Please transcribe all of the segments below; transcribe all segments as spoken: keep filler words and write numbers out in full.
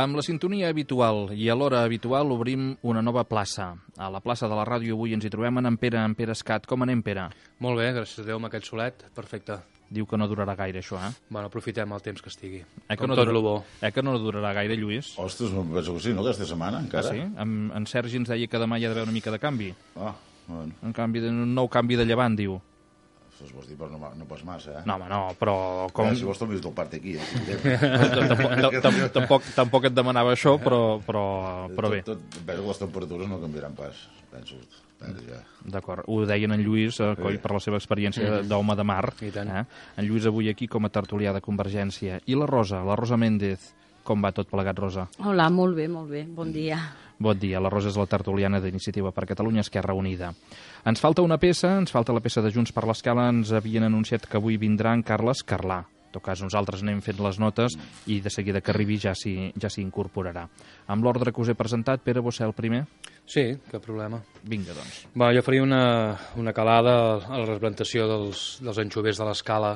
Amb la sintonia habitual i a l'hora habitual obrim una nova plaça. A la plaça de la ràdio avui ens hi trobem en Pere, en Pere Escat. Com anem, Pere? Molt bé, gràcies a Déu amb aquest solet, perfecte. Diu que no durarà gaire, això, eh? Bueno, aprofitem el temps que estigui, eh que com no tot dura... lo bo. Eh que no durarà gaire, Lluís? Ostres, no penso que sí, no, aquesta setmana, encara. Ah, sí? En, en Sergi ens deia que demà hi ha d'haver una mica de canvi. Ah, bueno. Un, canvi de, un nou canvi de llevant, diu. Això vols dir, però no, no pas massa, eh? No, home, no, però... Com... Eh, si vols també del part aquí, eh? tampoc, tampoc, tampoc, tampoc et demanava això, però, però, però bé. Tot, tot, penso que les temperatures no canviaran pas, penso. Ja. D'acord, ho deien en Lluís, eh, coi, per la seva experiència d'home de mar. I tant. Eh? En Lluís avui aquí com a tertulià de Convergència. I la Rosa, la Rosa Méndez, com va tot plegat, Rosa? Hola, molt bé, molt bé, bon dia. Bon dia, la Rosa és la tertuliana d'Iniciativa per Catalunya Esquerra Unida. Ens falta una peça, ens falta la peça de Junts per l'Escala, ens havien anunciat que avui vindrà en Carles Carlà. En tot cas, nosaltres anem fent les notes i de seguida que arribi ja s'hi ja s'hi incorporarà. Amb l'ordre que us he presentat, Pere, vostè el primer? Sí, cap problema. Vinga, doncs. Va, jo faria una, una calada a la representació dels, dels anxovers de l'Escala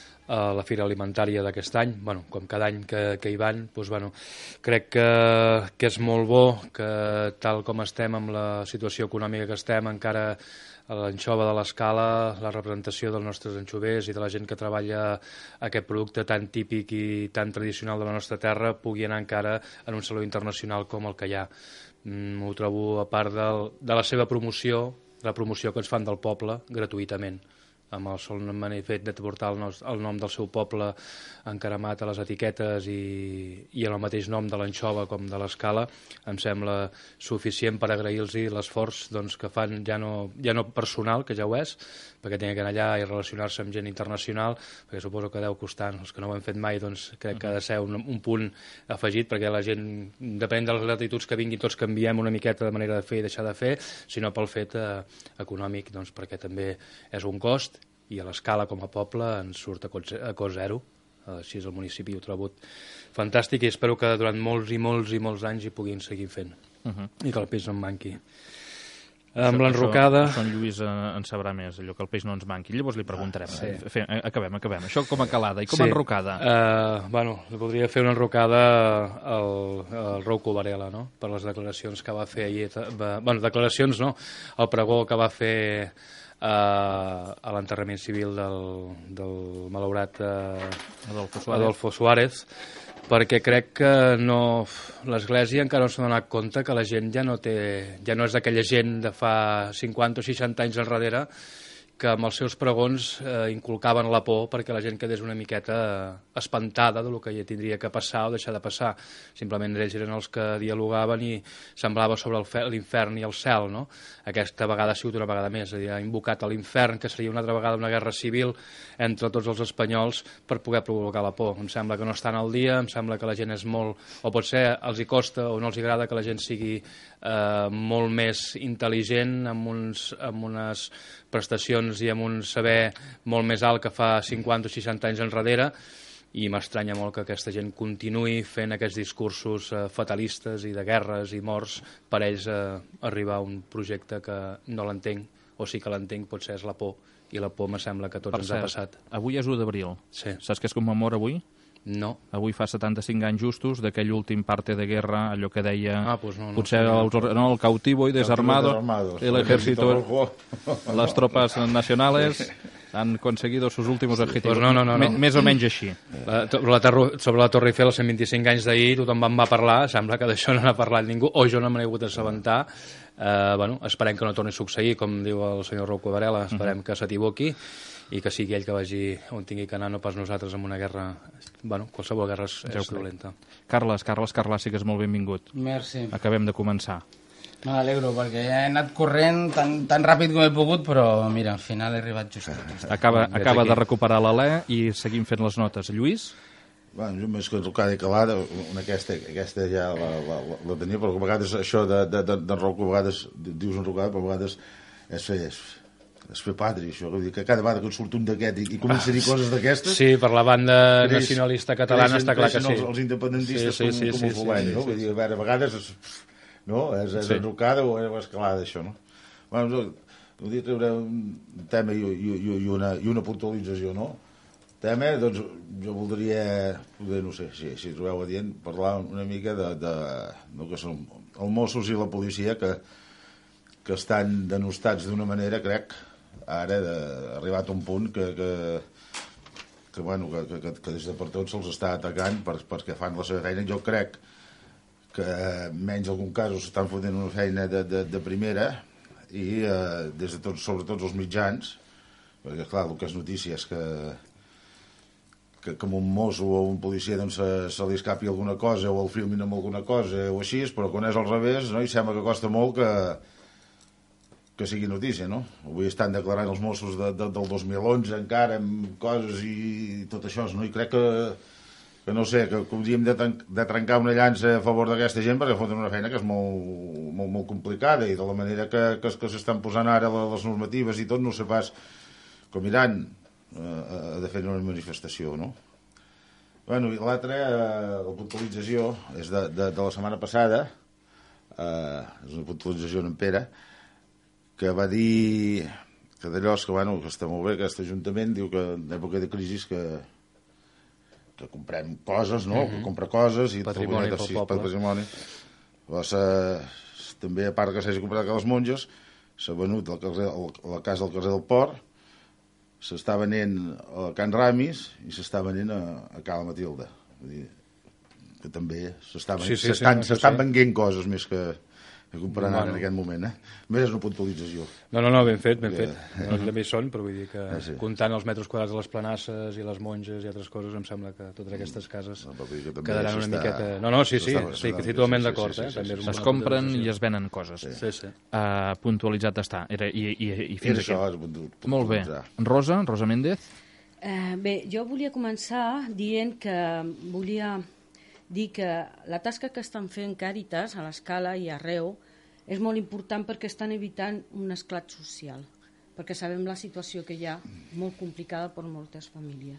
a la Fira Alimentària d'aquest any. Bueno, com cada any que, que hi van, doncs, bueno, crec que, que és molt bo que tal com estem amb la situació econòmica que estem, encara a l'anxova de l'Escala, la representació dels nostres anxovers i de la gent que treballa aquest producte tan típic i tan tradicional de la nostra terra pugui anar encara en un saló internacional com el que hi ha. Mm, ho trobo a part del, de la seva promoció, la promoció que ens fan del poble gratuïtament, amb el sol fet de portar el, nos, el nom del seu poble encaramat a les etiquetes i, i en el mateix nom de l'anxova com de l'Escala, em sembla suficient per agrair-los l'esforç doncs, que fan ja no, ja no personal, que ja ho és, perquè tenen que anar allà i relacionar-se amb gent internacional, perquè suposo que deu costar, els que no ho hem fet mai, doncs crec que ha de ser un, un punt afegit, perquè la gent, depèn de les latituds que vinguin, tots canviem una miqueta de manera de fer i deixar de fer, sinó pel fet eh, econòmic, doncs perquè també és un cost, i a l'Escala com a poble ens surt a cost zero, així el municipi ho trobo fantàstic i espero que durant molts i molts i molts anys hi puguin seguir fent uh -huh. i que el peix no en manqui. Amb l'enrocada... Això, això en Lluís en sabrà més, allò que el peix no ens manqui. Llavors li preguntarem. Sí. Eh? Fem, acabem, acabem. Això com a calada i com sí. a enrocada. Uh, bueno, voldria fer una enrocada al, al Rouco Varela, no? Per les declaracions que va fer ahir. Va, bueno, declaracions no, el pregó que va fer Uh, a l'enterrament civil del, del malaurat uh, Adolfo Suárez. Adolfo Suárez, perquè crec que no, l'Església encara no s'ha donat compte que la gent ja no té, ja no és aquella gent de fa cinquanta o seixanta anys enrere que amb els seus pregons eh, inculcaven la por perquè la gent quedés una miqueta espantada del que ja tindria que passar o deixar de passar. Simplement ells eren els que dialogaven i semblava sobre l'infern i el cel, no? Aquesta vegada ha sigut una vegada més, és a dir, ha invocat a l'infern, que seria una altra vegada una guerra civil entre tots els espanyols per poder provocar la por. Em sembla que no estan al dia, em sembla que la gent és molt... o potser els hi costa o no els agrada que la gent sigui eh, molt més intel·ligent, amb, uns, amb unes prestacions i amb un saber molt més alt que fa cinquanta o seixanta anys enrere, i m'estranya molt que aquesta gent continuï fent aquests discursos eh, fatalistes i de guerres i morts per ells eh, arribar a un projecte que no l'entenc, o sí que l'entenc, potser és la por, i la por me sembla que a tots per ens cert, ha passat. Avui és u d'abril. Sí. Saps què es commemora avui? No. Avui fa setanta-cinc anys justos d'aquell últim parte de guerra, allò que deia ah, pues no, no, potser no, el, no, el cautivo y desarmado, el ejército, las tropas nacionales han conseguido sus últimos objetivos. Pues no, no, no, no. Més o menys així. La, la terro, sobre la Torre Eiffel, els cent vint-i-cinc anys d'ahir, tothom en va parlar, sembla que d'això no n'ha parlat ningú, o jo no me n'he hagut d'assabentar. Uh, bueno, esperem que no torni a succeir, com diu el senyor Rouco Varela, esperem uh -huh. que s'equivoqui i que sigui ell que vagi on tingui que anar, no pas nosaltres en una guerra. Bueno, qualsevol guerra és, ja és dolenta. Carles, Carles Carlà, sí que és molt benvingut. Merci. Acabem de començar. M'alegro, perquè he anat corrent tan, tan ràpid com he pogut, però mira, al final he arribat just. just. Acaba, acaba de recuperar l'alè i seguim fent les notes. Lluís? Bueno, jo més que enrocada i calada, una aquesta, aquesta ja la, la, la, la tenia, però a vegades això d'enroco, a vegades dius enrocada, però a vegades és fer, és, és fer patri, això, vull dir que cada vegada que et surt un d'aquest i, i comença a dir coses d'aquestes... Sí, per la banda creix, nacionalista catalana està clar que sí. Els, els independentistes sí, sí, com, sí, com sí, ho volem, sí, no? sí, Vull dir, a veure, a vegades és, no? és, és sí. enrocada o és escalada, això, no? Bueno, vull dir, treure un tema i, i, i, una, i una puntualització, no? El tema, doncs jo voldria, poder, no sé, si, si trobeu adient, parlar una mica de, de, de que són els Mossos i la policia que, que estan denostats d'una manera, crec, ara de, arribat a un punt que, que, que, bueno, que, que, que des de per tots se'ls està atacant per, perquè fan la seva feina. Jo crec que menys algun cas s'estan fotent una feina de, de, de primera i eh, des de tots, sobretot els mitjans, perquè clar, el que és notícia és que que, que un mosso o un policia doncs, se, se li escapi alguna cosa o el filmin amb alguna cosa o així, però quan és al revés, no? I sembla que costa molt que que sigui notícia, no? Avui estan declarant els Mossos de, de, del dos mil onze encara amb coses i tot això, no? I crec que, que no sé, que, que hauríem de, de trencar una llança a favor d'aquesta gent perquè foten una feina que és molt, molt, molt complicada i de la manera que, que, que s'estan posant ara les normatives i tot, no sé pas com iran eh, de fer una manifestació, no? Bueno, i l'altra, eh, la puntualització és de, de, de la setmana passada, eh, és una puntualització en Pere, que va dir que d'allò que, bueno, que està molt bé, aquest Ajuntament diu que en època de crisi que, que comprem coses, no? Mm-hmm. Que compra coses i patrimoni pel poble. Patrimoni. Llavors, eh, també, a part que s'hagi comprat a les monges, s'ha venut el carrer, el, la casa del carrer del Port, s'està venent a Can Ramis i s'està venent a, a Cala Matilde. Vull dir, que també s'estan sí, sí, sí, no, sí. venent coses més que, que comprant bueno. Ara en aquest moment. Eh? Més és una puntualització. No, no, no, ben fet, ben que, fet. No, també hi són, però vull dir que ah, sí. comptant els metres quadrats de les planasses i les monges i altres coses, em sembla que totes aquestes cases no, quedaran una miqueta... No, no, sí, sí, sí, que estic totalment d'acord. Sí, sí, sí, sí, sí, es compren i es venen coses. Sí, sí. sí. Uh, puntualitzat està. Era, i, i, i fins aquí. Això, Molt bé. Rosa, Rosa Méndez? Uh, bé, jo volia començar dient que volia dir que la tasca que estan fent Càritas a l'Escala i arreu és molt important perquè estan evitant un esclat social, perquè sabem la situació que hi ha, molt complicada per moltes famílies.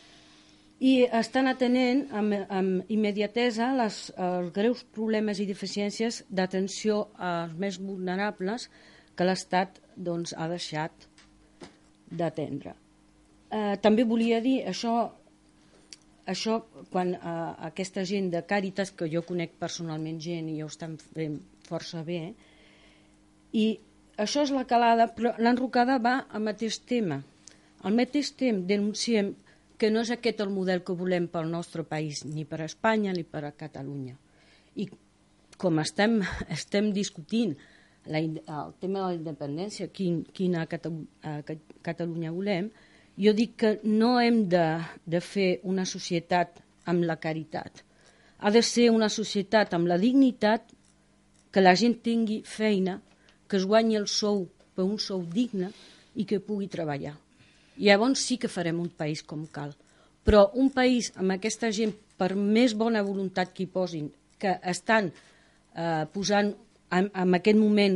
I estan atenent amb, amb immediatesa les, els greus problemes i deficiències d'atenció als més vulnerables que l'Estat doncs, ha deixat d'atendre. Eh, també volia dir això, això quan eh, aquesta gent de Càritas, que jo conec personalment gent i ho estan fent força bé, i això és la calada, però l'enrocada va al mateix tema. Al mateix temps denunciem que no és aquest el model que volem pel nostre país, ni per a Espanya ni per a Catalunya. I com estem, estem discutint la, el tema de la independència, quin, quina Catalunya volem, jo dic que no hem de, de fer una societat amb la caritat. Ha de ser una societat amb la dignitat, que la gent tingui feina, que es guanyi el sou per un sou digne i que pugui treballar. I llavors sí que farem un país com cal. Però un país amb aquesta gent, per més bona voluntat que hi posin, que estan eh, posant en, en aquest moment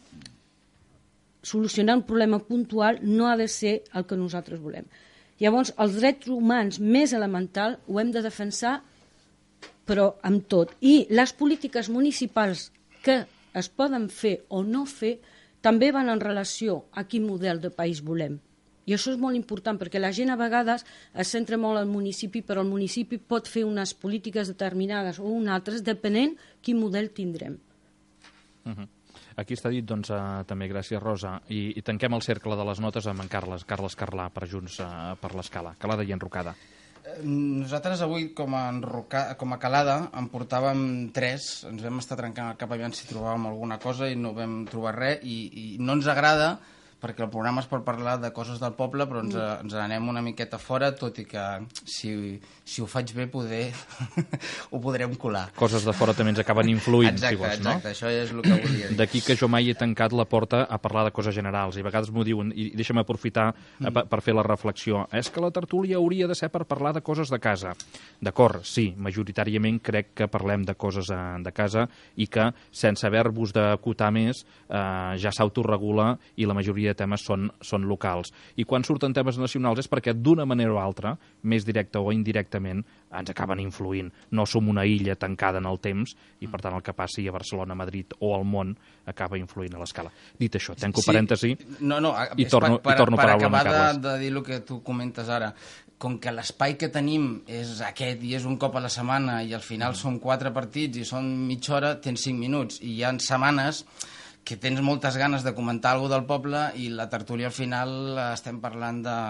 solucionar un problema puntual, no ha de ser el que nosaltres volem. Llavors, els drets humans més elementals ho hem de defensar, però amb tot. I les polítiques municipals que es poden fer o no fer també van en relació a quin model de país volem. I això és molt important perquè la gent a vegades es centra molt al municipi, però el municipi pot fer unes polítiques determinades o unes altres depenent quin model tindrem. Uh-huh. Aquí està dit, doncs, uh, també, gràcies, Rosa. I, I tanquem el cercle de les notes amb en Carles, Carles Carlà, per Junts uh, per l'Escala. Calada i enrocada. Nosaltres avui, com a, enroca, com a calada, en portàvem tres, ens vam estar trencant el cap aviam si trobàvem alguna cosa i no vam trobar res, i, i no ens agrada perquè el programa és per parlar de coses del poble, però ens, mm. ens anem una miqueta fora, tot i que si, si ho faig bé poder ho podrem colar. Coses de fora també ens acaben influint, exacte, si vols, no? Exacte, això és el que volia dir. D'aquí que jo mai he tancat la porta a parlar de coses generals, i a vegades m'ho diuen, i deixa'm aprofitar mm. per, per fer la reflexió. És que la tertúlia hauria de ser per parlar de coses de casa. D'acord, sí, majoritàriament crec que parlem de coses de casa i que, sense haver-vos d'acotar més, eh, ja s'autoregula i la majoria majoria de temes són, són locals. I quan surten temes nacionals és perquè d'una manera o altra, més directa o indirectament, ens acaben influint. No som una illa tancada en el temps i, per tant, el que passi a Barcelona, Madrid o al món acaba influint a l'escala. Dit això, tanco Sí, parèntesi no, no, i torno, per, per, i torno per paraula amb acabar Carles. de, de dir el que tu comentes ara, com que l'espai que tenim és aquest i és un cop a la setmana i al final són quatre partits i són mitja hora, tens cinc minuts. I hi ha setmanes que tens moltes ganes de comentar alguna cosa del poble i la tertúlia al final estem parlant de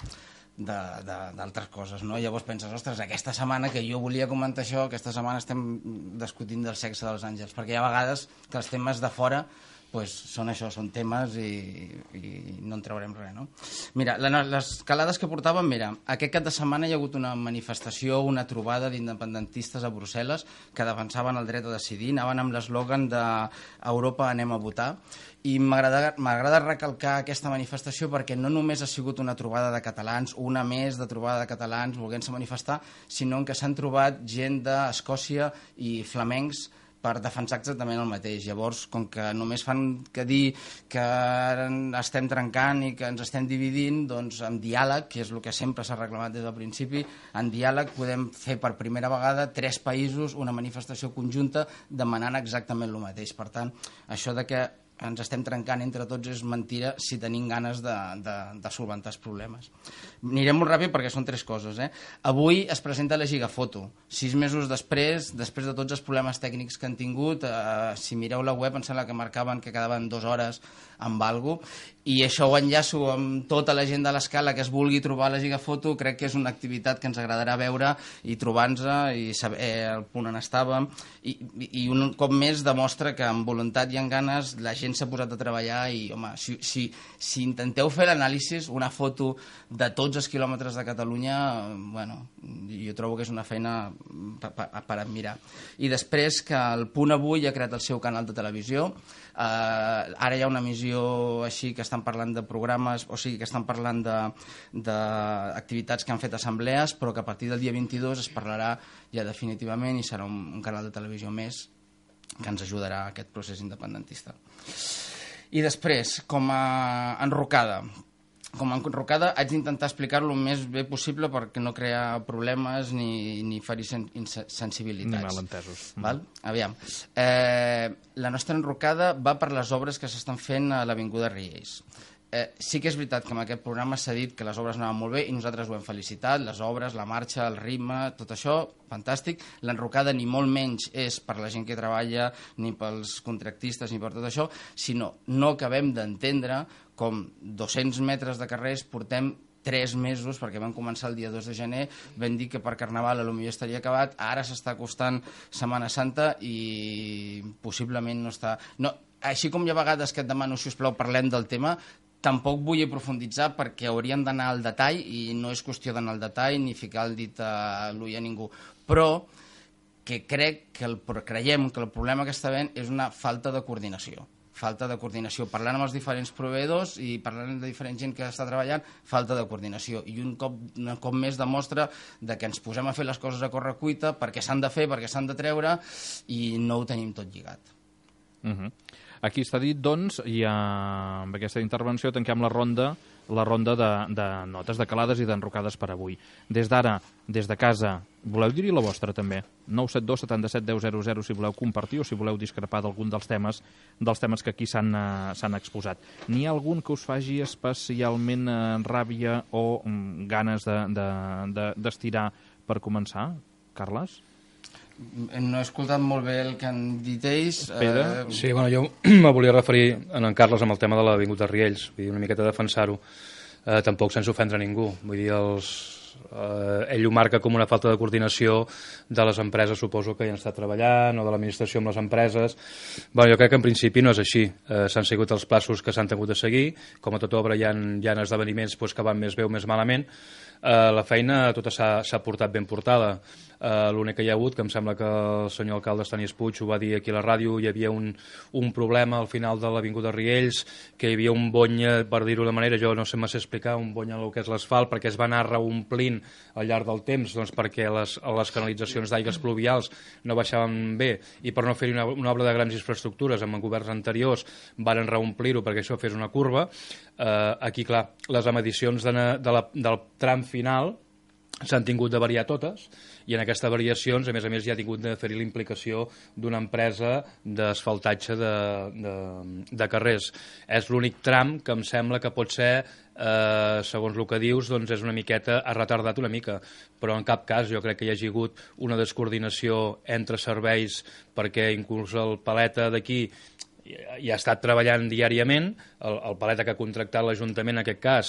d'altres coses, no? Llavors penses, ostres, aquesta setmana que jo volia comentar això, aquesta setmana estem discutint del sexe dels àngels, perquè hi ha vegades que els temes de fora pues són això, són temes i, i no en traurem res, no? Mira, la, les calades que portàvem, mira, aquest cap de setmana hi ha hagut una manifestació, una trobada d'independentistes a Brussel·les que defensaven el dret a decidir, anaven amb l'eslògan de Europa anem a votar, i m'agrada recalcar aquesta manifestació perquè no només ha sigut una trobada de catalans, una més de trobada de catalans volent-se manifestar, sinó que s'han trobat gent d'Escòcia i flamencs per defensar exactament el mateix. Llavors, com que només fan que dir que estem trencant i que ens estem dividint, doncs amb diàleg, que és el que sempre s'ha reclamat des del principi, en diàleg podem fer per primera vegada tres països una manifestació conjunta demanant exactament el mateix. Per tant, això de que ens estem trencant entre tots és mentira si tenim ganes de, de, de solventar els problemes. Anirem molt ràpid perquè són tres coses. Eh? Avui es presenta la Gigafoto. Sis mesos després, després de tots els problemes tècnics que han tingut, eh, si mireu la web em sembla que marcaven que quedaven dues hores amb algo, i això ho enllaço amb tota la gent de l'Escala que es vulgui trobar la Gigafoto. Crec que és una activitat que ens agradarà veure i trobar-nos i saber el punt on estàvem, i, i un cop més demostra que amb voluntat i amb ganes la gent s'ha posat a treballar i, home, si, si, si intenteu fer l'anàlisi, una foto de tots els quilòmetres de Catalunya, bueno, jo trobo que és una feina per, per, per admirar. I després que el Punt Avui ha creat el seu canal de televisió, eh, ara hi ha una emissió així que estan parlant de programes, o sigui, que estan parlant d'activitats que han fet assemblees, però que a partir del dia vint-i-dos es parlarà ja definitivament i serà un, un canal de televisió més que ens ajudarà a aquest procés independentista. I després, com a enrocada, com a enrocada haig d'intentar explicar-lo el més bé possible perquè no crear problemes ni, ni ferir sen, sensibilitats. Ni malentesos. Val? Aviam. Eh, la nostra enrocada va per les obres que s'estan fent a l'Avinguda Riells. Eh, sí que és veritat que en aquest programa s'ha dit que les obres anaven molt bé i nosaltres ho hem felicitat, les obres, la marxa, el ritme, tot això, fantàstic. L'enrocada ni molt menys és per la gent que treballa, ni pels contractistes, ni per tot això, sinó no acabem d'entendre com dos-cents metres de carrers portem tres mesos, perquè vam començar el dia dos de gener, vam dir que per Carnaval potser estaria acabat, ara s'està acostant Setmana Santa i possiblement no està... No, així com hi ha vegades que et demano, si us plau, parlem del tema, tampoc vull aprofunditzar perquè hauríem d'anar al detall i no és qüestió d'anar al detall ni ficar el dit a l'ull a ningú, però que crec que el, creiem que el problema que està havent és una falta de coordinació. Falta de coordinació, parlant amb els diferents proveïdors i parlant de diferent gent que està treballant, falta de coordinació. I un cop, un cop més demostra de que ens posem a fer les coses a correcuita perquè s'han de fer, perquè s'han de treure i no ho tenim tot lligat. Uh-huh. Aquí està dit, doncs, i amb aquesta intervenció tanquem la ronda la ronda de, de notes, de calades i d'enrocades per avui. Des d'ara, des de casa, voleu dir-hi la vostra també? nou set dos setanta-set deu zero zero si voleu compartir o si voleu discrepar d'algun dels temes dels temes que aquí s'han uh, exposat. N'hi ha algun que us faci especialment uh, ràbia o um, ganes d'estirar de, de, de, per començar? Carles? No he escoltat molt bé el que han dit ells. Pere? Eh... Sí, bueno, jo me volia referir en en Carles amb el tema de l'Avinguda Riells, vull dir, una miqueta defensar-ho, eh, tampoc sense ofendre ningú, vull dir, els, eh, ell ho marca com una falta de coordinació de les empreses, suposo que hi han estat treballant, o de l'administració amb les empreses. Bueno, jo crec que en principi no és així, eh, s'han sigut els plaços que s'han tingut de seguir, com a tota obra hi ha, hi ha esdeveniments pues, que van més bé o més malament. Uh, la feina tota s'ha portat ben portada. Uh, L'únic que hi ha hagut, que em sembla que el senyor alcalde Estanis Puig ho va dir aquí a la ràdio, hi havia un, un problema al final de l'Avinguda Riells, que hi havia un bony, per dir-ho de manera, jo no sé massa explicar, un bony en el que és l'asfalt, perquè es va anar reomplint al llarg del temps, doncs perquè les, les canalitzacions d'aigues pluvials no baixaven bé, i per no fer una, una obra de grans infraestructures amb governs anteriors varen reomplir-ho perquè això fes una curva. Uh, aquí, clar, les medicions de, de la, del tram final s'han tingut de variar totes, i en aquestes variacions, a més a més, hi ha tingut de fer-hi la implicació d'una empresa d'asfaltatge de, de, de carrers. És l'únic tram que em sembla que pot ser, eh, segons el que dius, doncs és una miqueta, ha retardat una mica, però en cap cas jo crec que hi hagi hagut una descoordinació entre serveis, perquè inclús el paleta d'aquí i ha estat treballant diàriament, el, el paleta que ha contractat l'Ajuntament en aquest cas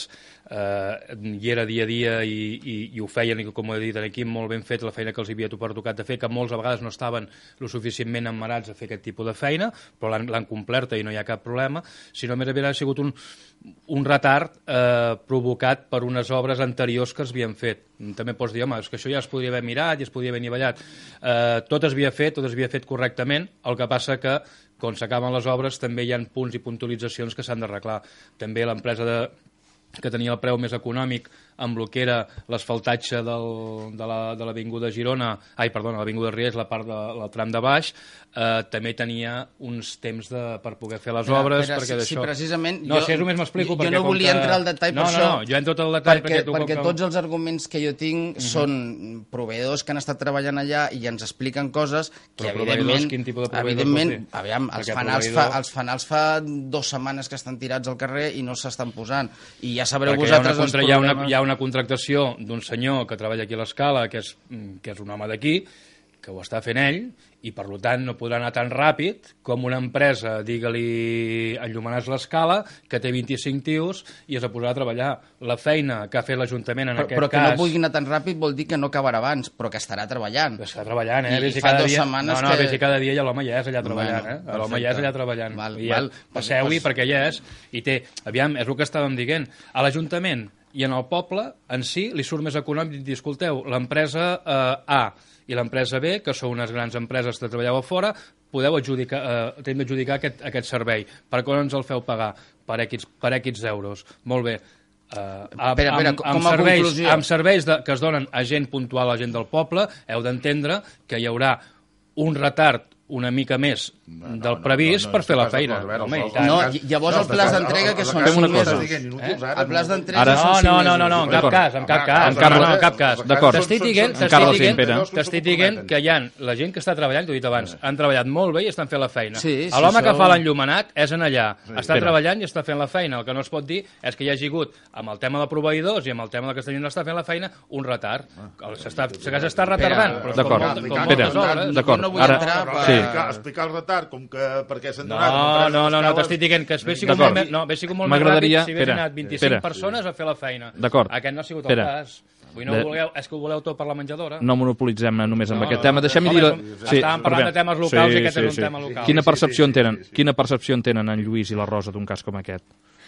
eh, hi era dia a dia i, i, i ho feien, i com ho he dit aquí, molt ben fet la feina que els havia pertocat de fer, que molts a vegades no estaven lo suficientment emmarats a fer aquest tipus de feina, però l'han completa i no hi ha cap problema, sinó més aviat ha sigut un, un retard eh, provocat per unes obres anteriors que es havien fet. També pots dir, home, és que això ja es podria haver mirat i es podria haver anivellat. Eh, tot es havia fet, tot es havia fet correctament, el que passa que quan s'acaben les obres també hi ha punts i puntualitzacions que s'han d'arreglar. També l'empresa de, que tenia el preu més econòmic amb el que era l'asfaltatge del, de l'Avinguda Girona, ai, perdona, l'Avinguda Riells, la part del de, tram de baix, eh, també tenia uns temps de, per poder fer les obres. Però, perquè si, si precisament... No, jo, si és només m'explico. Jo, jo no volia que... entrar al detall no, per no, això. No, no, jo entro tot el detall perquè, perquè, tu, perquè com... tots els arguments que jo tinc uh -huh. són proveïdors que han estat treballant allà i ens expliquen coses que, però evidentment... Quin tipus de evidentment, aviam, els fanals, proveïdor... fa, els fanals fa dues setmanes que estan tirats al carrer i no s'estan posant. I ja sabreu perquè vosaltres hi ha, una, els hi, ha problemes... una, hi ha una contractació d'un senyor que treballa aquí a l'Escala, que, és, que és un home d'aquí, que ho està fent ell, i per tant no podrà anar tan ràpid com una empresa, digue-li Enllumenats l'Escala, que té vint-i-cinc tios i es posarà a treballar. La feina que ha fet l'Ajuntament en però, aquest però que cas... no pugui anar tan ràpid vol dir que no acabarà abans, però que estarà treballant. Que està treballant, eh? I, si i fa cada dues dia... setmanes no, no, que... si cada dia ja l'home ja és allà treballant, bueno, eh? L'home ja és allà treballant. Val, I val, passeu-hi pues... perquè ja és. I té... Aviam, és el que estàvem dient. A l'Ajuntament i en el poble, en si, li surt més econòmic dir, escolteu, l'empresa eh, A i l'empresa B, que són unes grans empreses que treballeu a fora, podeu adjudicar, eh, hem d'adjudicar aquest, aquest servei. Per quan ens el feu pagar? Per X, per X euros. Molt bé. Uh, amb, espera, espera, amb, com amb a serveis, conclusió... amb serveis de, que es donen a gent puntual, a gent del poble, heu d'entendre que hi haurà un retard una mica més no, del no, previst no, no, per no, fer la no, feina. no, no, Home, no, i tant. No, llavors el pla d'entrega que són cinc mesos. El pla d'entrega són cinc No, mesos. no, no, no, en cap cas, en cap cas. En Carles, no, no, en cap cas. D'acord. T'estic dient, En Carles sí, Pere. t'estic dient que hi ha la gent que està treballant, t'ho he dit abans, han treballat molt bé i estan fent la feina. Sí, sí, L'home que això- fa l'enllumenat és en allà. Està Pere. treballant i està fent la feina. El que no es pot dir és que hi hagi hagut, amb el tema de proveïdors i amb el tema de que està està fent la feina, un retard. S'està s'està retardant, però és com D'acord. moltes- com Pere, moltes obres. d'acord. No vull Ara, entrar per- sí. Explicar, explicar el retard, com que per què s'han donat... No, no, no, no t'estic dient que hagués sigut D'acord. molt més, no, hagués sigut molt més M'agradaria- ràpid si hagués Pere, anat vint-i-cinc Pere. persones a fer la feina. D'acord. Aquest no ha sigut Pere. el cas. Vull, no De- ho voleu, és que ho voleu tot per la menjadora. No monopolitzem només amb No, aquest no, tema. no. Deixem-me Home, dir... som- estàvem parlant de temes locals i aquest és un tema local. Quina Sí, sí, percepció sí, en tenen? sí, sí. Quina percepció en tenen en Lluís i la Rosa d'un cas com aquest?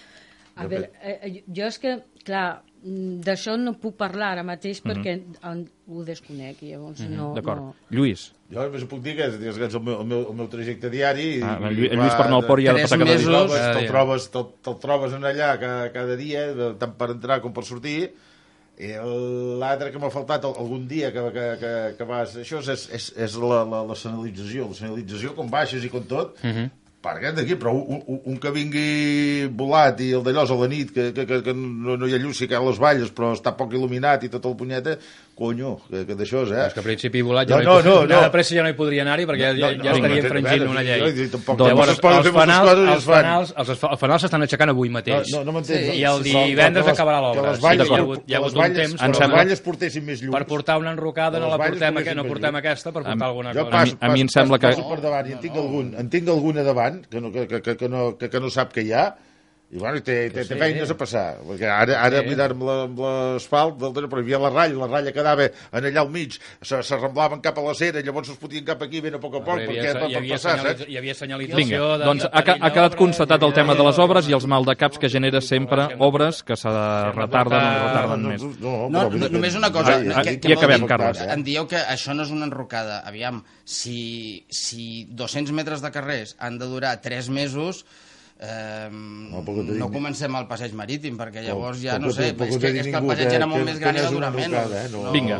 A veure, eh, jo és que, clar, mm, d'això no puc parlar ara mateix perquè en, ho desconec i llavors no... D'acord. no... Lluís. Jo només ho puc dir que és, és, és el, meu, el, meu, el meu trajecte diari. Ah, i, el Lluís, i el Lluís per anar al port hi ha de tres passar cada dia. mesos. Te'l dia. trobes, te'l, te'l trobes en allà cada, cada dia, tant per entrar com per sortir. I l'altre que m'ha faltat algun dia que, que, que, que vas... Això és, és, és la, la, la senyalització. La senyalització, com baixes i com tot, uh -huh. per aquest d'aquí, però un, un, un que vingui volat i el d'allòs a la nit, que, que, que, que no, no hi ha llum, sí que hi ha les valles, però està poc il·luminat i tot el punyeta, conyo, que, que d'això és, eh? És que a principi volat ja No, no, hi no, podria, no, no. de pressa ja no hi podria anar-hi perquè ja, ja, ja no, estaria no, infringint no, una no, llei. no, no, tampoc- Doncs- tampoc es poden fer moltes fanals, coses i es els fan. fanals, els, els fanals s'estan aixecant avui mateix. No, no, no m'entens. I el Sí, però divendres que les- acabarà que l'obra. les Sí, valles- hi ha hagut, hi ha que hagut les un valles- temps que les per, valles portessin més llums. per portar una enrocada, no Les la valles portem, portessin aqu- no més portem llum. aquesta per portar alguna Jo cosa. passo, A mi- a mi em sembla que- passo per davant i en tinc, algun, en tinc alguna davant que no, que, que, que, no, que, que no sap que hi ha, I bueno, té, té, té feines a passar, perquè ara, ara sí. Mirar amb l'asfalt, però hi havia la ratlla, la ratlla quedava en allà al mig, s'arramblaven cap a la cera, llavors es fotien cap aquí ben a poc a poc, perquè per, per passar, saps? Hi havia senyalització... Vinga, doncs ha, ha quedat constatat el tema de les obres i els maldecaps que genera sempre obres que se retarden o retarden més. No, no, només una cosa... I acabem, Carles. Em dieu que això no és una enrocada. Aviam, si dos-cents metres de carrers han de durar tres mesos... Eh, no, no comencem al passeig marítim, perquè llavors ja no sé, és que, és que el passeig era molt més gran i va durar menys. Vinga,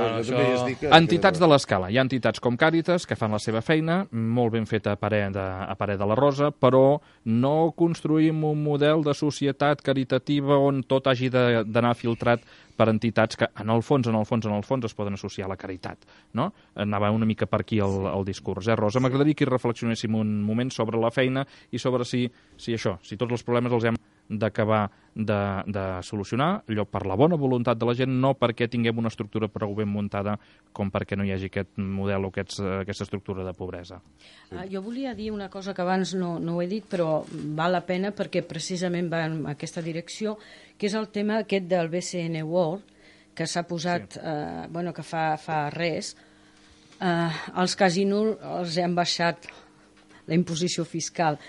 entitats de l'escala. Hi ha entitats com Càritas que fan la seva feina, molt ben feta a parer de, a parer de la Rosa, però no construïm un model de societat caritativa on tot hagi d'anar filtrat per entitats que, en el fons, en el fons, en el fons, es poden associar a la caritat, no? Anava una mica per aquí el, el discurs, eh, Rosa? M'agradaria que hi reflexionéssim un moment sobre la feina i sobre si, si això, si tots els problemes els hem d'acabar de, de solucionar, allò per la bona voluntat de la gent, no perquè tinguem una estructura prou ben muntada com perquè no hi hagi aquest model o aquests, aquesta estructura de pobresa. Uh, jo volia dir una cosa que abans no, no ho he dit, però val la pena perquè precisament va en aquesta direcció, que és el tema aquest del B C N World, que s'ha posat, sí. eh, bueno, que fa, fa res, eh, els casinos els han baixat la imposició fiscal.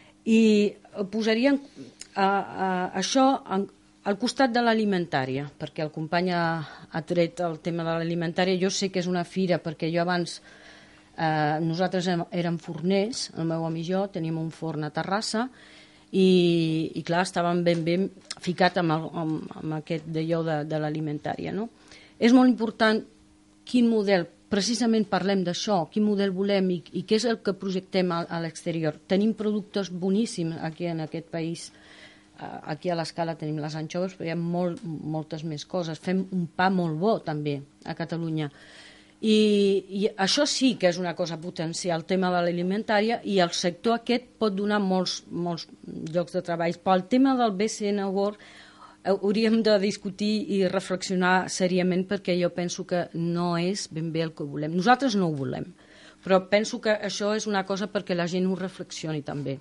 I posarien eh, eh, això en, al costat de l'alimentària, perquè el company ha, ha tret el tema de l'alimentària. Jo sé que és una fira, perquè jo abans, eh, nosaltres érem forners, el meu amic i jo, teníem un forn a Terrassa, i, i clar, estàvem ben ben ficat amb, el, amb, amb aquest d'allò de, de l'alimentària, no? És molt important quin model, precisament parlem d'això, quin model volem i, i què és el que projectem a, a l'exterior. Tenim productes boníssims aquí en aquest país, aquí a l'Escala tenim les anxoves, però hi ha molt, moltes més coses. Fem un pa molt bo també a Catalunya. I, i això sí que és una cosa potencial, el tema de l'alimentària, i el sector aquest pot donar molts, molts llocs de treball, però el tema del B C N World hauríem de discutir i reflexionar seriament, perquè jo penso que no és ben bé el que volem. Nosaltres no ho volem, però penso que això és una cosa perquè la gent ho reflexioni també.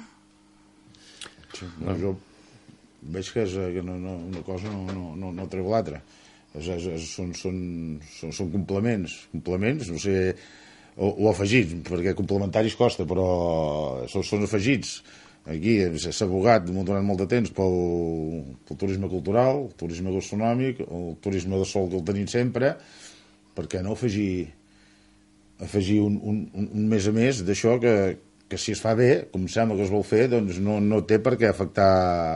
Sí, no, jo veig que, és, que no, no, una cosa no, no, no, no treu l'altra. És, és, és, són, són, són, són complements, complements, no sé, o, o afegits, perquè complementaris costa, però són, són afegits. Aquí s'ha abogat durant molt de temps pel, pel turisme cultural, el turisme gastronòmic, el turisme de sol que el tenim sempre, per què no afegir, afegir un, un, un més a més d'això que, que si es fa bé, com sembla que es vol fer, doncs no, no té per què afectar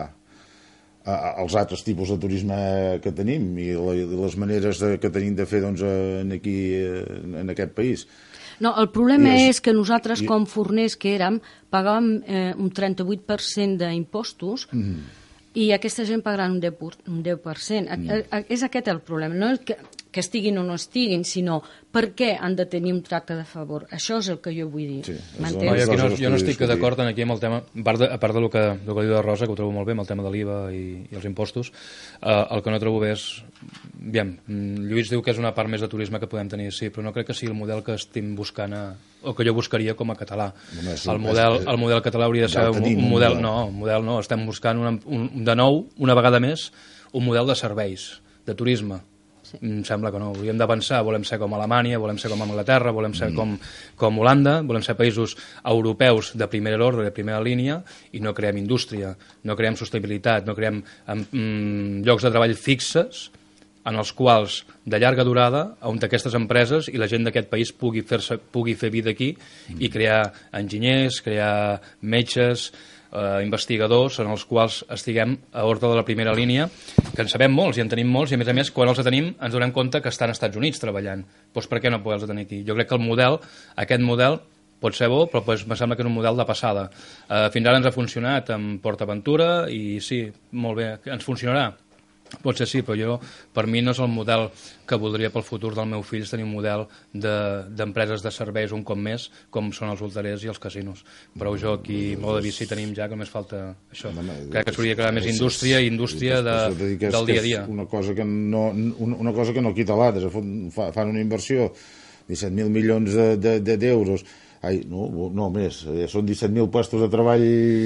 als altres tipus de turisme que tenim i les maneres de, que tenim de fer doncs, en, aquí, en aquest país. No, el problema és, és que nosaltres, i, com forners que érem, pagàvem eh, un trenta-vuit per cent d'impostos mm. i aquesta gent pagarà un deu per cent. Mm. És aquest el problema, no és que, que estiguin o no estiguin, sinó per què han de tenir un tracte de favor. Això és el que jo vull dir. Sí, no, jo, no, jo no estic d'acord aquí amb el tema, a part de, a part de lo que, lo que diu la Rosa, que ho trobo molt bé, amb el tema de l'I V A i, i els impostos, eh, el que no trobo bé és... Aviam, Lluís diu que és una part més de turisme que podem tenir, sí, però no crec que sigui el model que estem buscant, a, o que jo buscaria com a català. Només, el, model, el model català hauria de ser un, un model... No, un model no, estem buscant una, un, de nou, una vegada més, un model de serveis, de turisme. Sí. Em sembla que no, hauríem d'avançar, volem ser com Alemanya, volem ser com Anglaterra, volem ser mm. com, com Holanda, volem ser països europeus de primera ordre, de primera línia, i no creem indústria, no creem sostenibilitat, no creem mm, llocs de treball fixes en els quals de llarga durada, on aquestes empreses i la gent d'aquest país pugui fer, pugui fer vida aquí mm. i crear enginyers, crear metges, eh, investigadors en els quals estiguem a ordre de la primera línia, que en sabem molts i en tenim molts, i a més a més quan els tenim ens donem compte que estan als Estats Units treballant. Doncs per què no poder-los tenir aquí? Jo crec que el model, aquest model pot ser bo, però pues, em sembla que és un model de passada. Eh, fins ara ens ha funcionat amb PortAventura i sí, molt bé, ens funcionarà. Potser sí, però jo, per mi no és el model que voldria pel futur del meu fill, tenir un model d'empreses de, de serveis un cop més, com són els hotelers i els casinos. Però jo aquí, molt de bici tenim ja, que només falta això. No, no, crec que s'hauria de crear més indústria i indústria de, del dia a dia. Una cosa que no, una cosa que no quita l'altra. Fan una inversió, disset mil milions d'euros, Ai, no, no, més. Eh, Són disset mil puestos de treball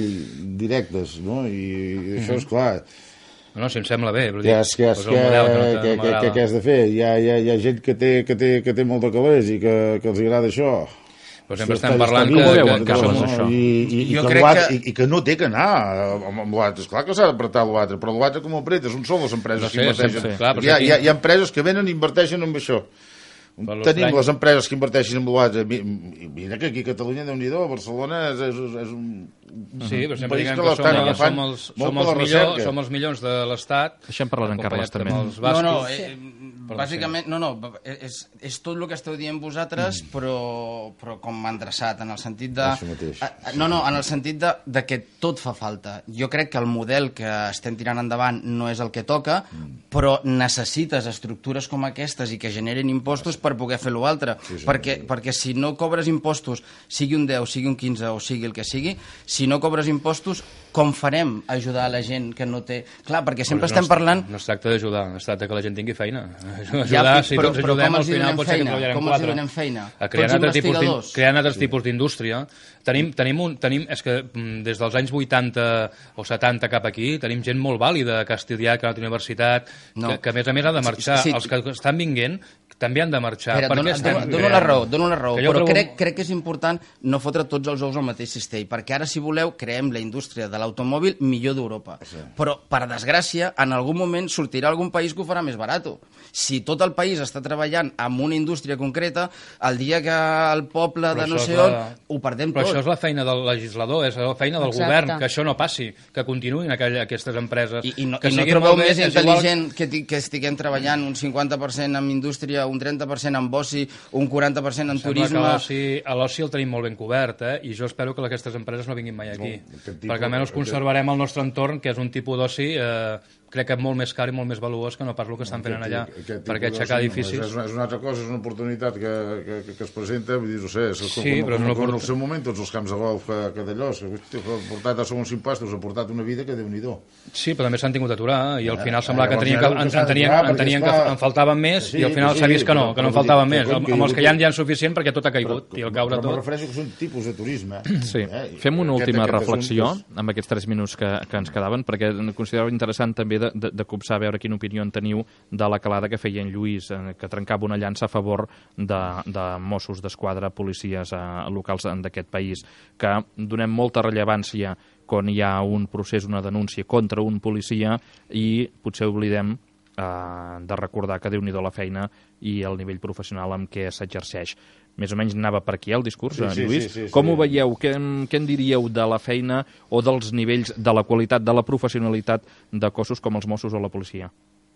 directes, no? I, i això, és clar... No, si em sembla bé, però Què dic, és, què és, és el model que no, què, no què, m'agrada. què has de fer? Hi ha, hi ha, hi ha gent que té, que té, que té molt de calés i que, que els agrada això. Però sempre Està- estem està parlant bé, que, veuen, que, que Carles, som... això? I, i, i, Jo que crec l'altre- que- i, i que no té que anar amb, amb l'altre. Esclar que s'ha d'apretar l'altre, però l'altre com ho apretes? On són les empreses No que sé, inverteixen? sí, sí, clar, però hi, ha, aquí- hi, ha, hi ha empreses que venen i inverteixen en això. Però Tenim l'estrany- les empreses que inverteixen en l'altre. Mi- Mira que aquí a Catalunya, Déu-n'hi-do, a Barcelona és, és, és un, Sí, però un sempre país diguem que que som, l'estan som, agafant els, molt som, per els la millors, recerca. som els millors de l'Estat. Deixem parlar d'en Carles, acompanyats també. amb els bascos. No, no, eh, bàsicament, no, no, és, és tot el que esteu dient vosaltres, mm. però, però com endreçat, en el sentit de... Això mateix. A, a, no, no, en el sentit de, de que tot fa falta. Jo crec que el model que estem tirant endavant no és el que toca, mm. però necessites estructures com aquestes i que generen impostos per poder fer l'altre. Sí, sí, perquè, sí. perquè si no cobres impostos, sigui un deu, sigui un quinze o sigui el que sigui, si no cobres impostos, com farem ajudar a la gent que no té... Clar, perquè sempre Però estem no es- parlant... No es tracta d'ajudar, es tracta que la gent tingui feina. Ajudar, Ja, si però- tots però ajudem, com al els hi final donem pot ser que feina? treballarem Com els hi quatre. donem feina? A creant Tots altres tipus d'in- investigadors? creant altres tipus d'indústria. Tenim, tenim un, tenim, és que mm, des dels anys vuitanta o setanta cap aquí tenim gent molt vàlida que ha estudiat, que ha anat a la universitat, No. que, que a més a més ha de marxar. Sí, sí. Els que estan vinguent també han de marxar. Espera, Per dono, què estem dono, dono creant? la raó, dono la raó, Que jo però trobo- crec, crec que és important no fotre tots els ous al mateix cistell, perquè ara, si voleu, creem la indústria de l'automòbil millor d'Europa. Sí. Però, per desgràcia, en algun moment sortirà algun país que ho farà més barat. Si tot el país està treballant en una indústria concreta, el dia que el poble Però de no això sé és on, la- ho perdem Però tot. això és la feina del legislador, és la feina del Exacte. govern, que això no passi, que continuïn aquell, aquestes empreses. I, i no, que i no sigui trobeu molt bé, més és igual- intel·ligent que, ti- que estiguem treballant un cinquanta per cent en indústria, un trenta per cent en boci, un quaranta per cent en Sembla turisme... que l'oci a l'oci el tenim molt ben cobert, eh? I jo espero que aquestes empreses no vinguin mai aquí, No, aquest tipus- perquè almenys aquest- conservarem el nostre entorn, que és un tipus d'oci, eh, crec que molt més car i molt més valuós que no pas el que estan fent allà, Aquest perquè tipus aixecar d'oci, edificis... És una, és una altra cosa, és una oportunitat que, que, que, que es presenta, vull dir, no sé, és com, Sí, com, però és com, una com en el oportunitat. seu moment tots els camps de golf que, que d'allò, que, hosti, que ha portat a segons impostos, ha portat una vida que Déu-n'hi-do. Sí, però també s'han tingut a aturar, i al Eh, final semblava que llavors tenien ja que, no en, s'ha en, tenien, d'aturar, en, perquè, tenien que esclar, en faltaven més, que sí, i al final que s'ha sí, vist que no, però- que no en però vull faltaven dir, més. que- Amb, que amb jo els vull que hi ha dir- ja en suficient perquè tot ha caigut, i al caure Però me tot... refereixo que és un tipus de turisme. Sí. Eh? Fem una Aquest- última aquest és un- reflexió és- amb aquests tres minuts que, que ens quedaven, perquè considerava interessant també de, de, de copsar, veure quina opinió en teniu de la calada que feia en Lluís, eh, que trencava una llança a favor de, de Mossos d'Esquadra, policies eh, locals d'aquest país, que donem molta rellevància quan hi ha un procés, una denúncia contra un policia, i potser oblidem eh, de recordar que Déu-n'hi-do la feina i el nivell professional amb què s'exerceix. Més o menys anava per aquí el discurs, Sí, eh, sí, Lluís? sí, sí, sí. Com ho veieu? Què, en- què en diríeu de la feina o dels nivells, de la qualitat, de la professionalitat de cossos com els Mossos o la policia?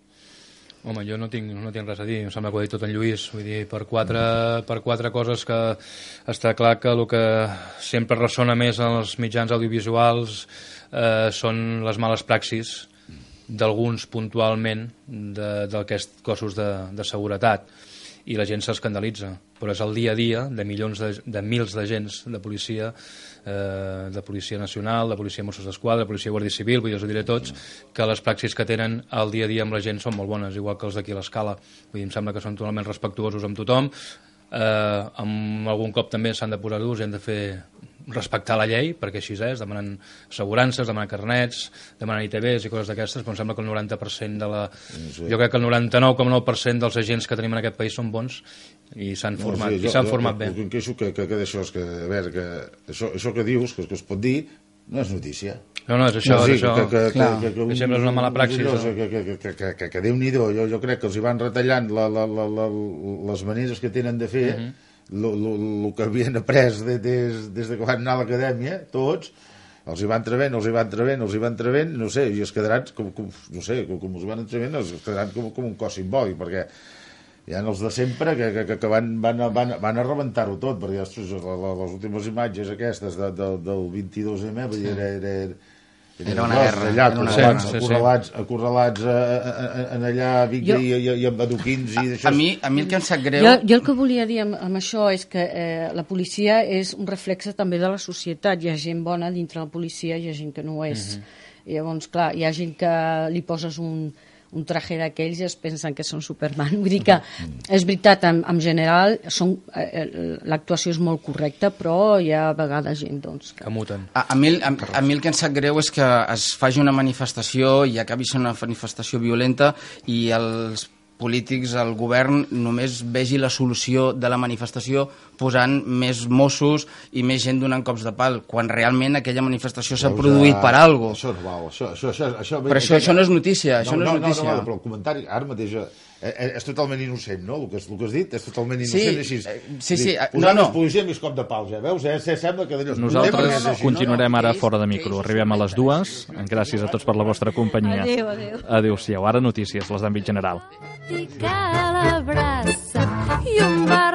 Home, jo no tinc, no tinc res a dir, em sembla que ho ha dit tot en Lluís, vull dir, per quatre, per quatre coses que està clar que el que sempre ressona més en els mitjans audiovisuals eh, són les males praxis d'alguns puntualment de- d'aquests cossos de, de seguretat, i la gent s'escandalitza, però és el dia a dia de milions de, de mils d'agents de policia, eh, de policia nacional, de policia Mossos d'Esquadra, de policia Guàrdia Civil, vull dir, els ho diré tots, que les praxis que tenen al dia a dia amb la gent són molt bones, igual que els d'aquí a l'Escala. Vull dir, em sembla que són totalment respectuosos amb tothom, eh, amb algun cop també s'han de posar durs i han de fer respectar la llei, perquè així és, demanant assegurances, demanant carnets, demanant I T Bs i coses d'aquestes, però em sembla que el noranta per cent de la... Sí. Jo crec que el noranta-nou coma nou per cent dels agents que tenim en aquest país són bons i s'han format, sí, i s'han format bé. El que em queixo que, que, que d'això és que, a veure, que això, això que dius, que, que es pot dir, no és notícia. No, no, és això, No, sí, és això. que, que, que, Clar. que, que, Que sempre és una mala praxis, allò, no? Que, que, que, que, que, que, que Déu-n'hi-do, jo, jo crec que els hi van retallant la, la, la, la, les maneres que tenen de fer, uh -huh. el que havien après de, des, des de que van anar a l'acadèmia, tots, els hi van trebent, els hi van trebent, els hi van trebent, no sé, i es quedaran, com, com, no sé, com, com els van trebent, es quedaran com, com un cos simbòlic, perquè hi ha els de sempre que, que, que van, van, a, van, van a rebentar-ho tot, perquè ostres, la, la, les últimes imatges aquestes de, de, del vint-i-dos eme, vull dir, era, era, era, Era una gros, guerra, allà, era una acorralats, guerra. Sí, sí. acorralats, acorralats a, a, a, en allà a Vic Jo- i, i, i amb adoquins i d'això. A mi, a mi el que em sap greu... Jo, jo el que volia dir amb, amb això és que eh, la policia és un reflexe també de la societat. Hi ha gent bona dintre la policia, hi ha gent que no ho és. Uh -huh. I llavors, clar, hi ha gent que li poses un, un traje d'aquells i es pensen que són Superman. Vull dir que, és veritat, en, en general, són, eh, l'actuació és molt correcta, però hi ha a vegades gent doncs, que... Que muten. A, a, mi, a, a mi el que em sap greu és que es faci una manifestació i acabi sent una manifestació violenta i els polítics, el govern, només vegi la solució de la manifestació posant més Mossos i més gent donant cops de pal, quan realment aquella manifestació s'ha produït per alguna cosa. Això no val, això, això, això, això, però això, això no és notícia, això no, no, és notícia. No, no, no, però el comentari ara mateix és, és totalment innocent, no? El que, el que has dit és totalment innocent, sí, així. Sí, sí, posant no, no. més policia més cop de pals, eh? Veus? Eh? Sembla que d'allò... Nosaltres no, no, continuarem ara fora de micro. Arribem a les dues. Gràcies a tots per la vostra companyia. Adéu, adéu. Adéu-siau. Ara notícies, les d'àmbit general. Calabrassa i un bar